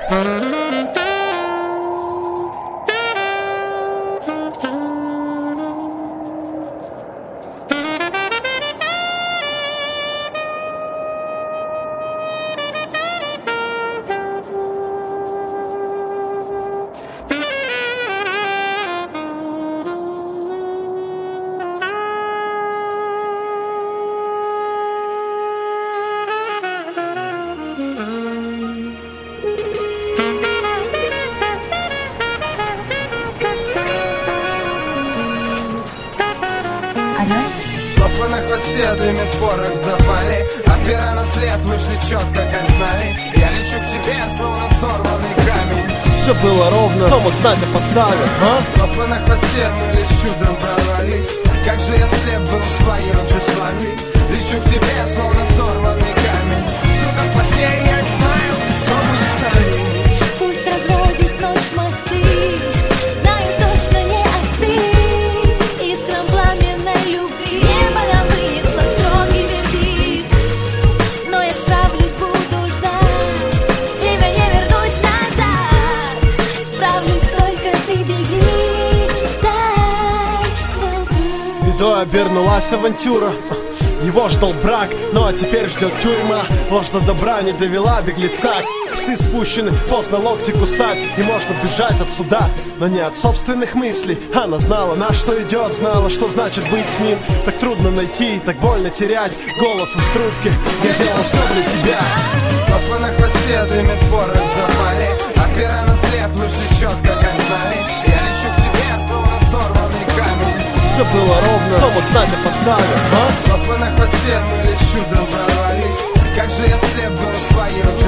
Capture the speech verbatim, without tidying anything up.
Лапы на хвосте, дымит порох в запале, а пера на след вышли четко, как знали. Я лечу к тебе, словно сорванный камень. Все было ровно, кто мог знать о подставе, а? Лапы на хвосте, мы лишь чудом прорвались. Как же я слеп был в своем тщеславии. Лечу к тебе, словно сорванный камень. Сука, в посте я не знаю, что будет с нами. Пусть разводит ночь мосты, знаю точно не остынь. Искрам пламенной любви небо нам вынесло строгий вердикт. Но я справлюсь, буду ждать, время не вернуть назад. Справлюсь, только ты беги, дай сюда. Бедой обернулась авантюра. Его ждал брак, ну а теперь ждет тюрьма. Ложь до добра не довела беглеца. Псы спущены, поздно локти кусать. И можно бежать от суда, но не от собственных мыслей. Она знала, на что идет, знала, что значит быть с ним. Так трудно найти, так больно терять голос из трубки. Я делал все для тебя. Лапы на хвосте, дымит порох в запале, а пера на след вышли четко, как знали. Я лечу к тебе, словно сорванный камень. Все было ровно, кто мог знать о подставе, а? Лапы на хвосте, мы лишь чудом прорвались. Как же я слеп был в своем